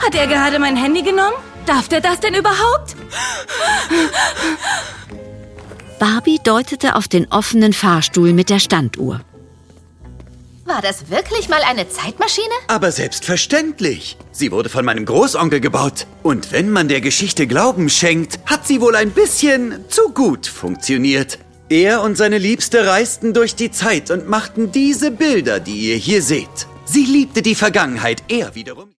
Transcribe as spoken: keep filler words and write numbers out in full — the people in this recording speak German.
Hat er gerade mein Handy genommen? Darf der das denn überhaupt? Barbie deutete auf den offenen Fahrstuhl mit der Standuhr. War das wirklich mal eine Zeitmaschine? Aber selbstverständlich. Sie wurde von meinem Großonkel gebaut. Und wenn man der Geschichte Glauben schenkt, hat sie wohl ein bisschen zu gut funktioniert. Er und seine Liebste reisten durch die Zeit und machten diese Bilder, die ihr hier seht. Sie liebte die Vergangenheit, er wiederum...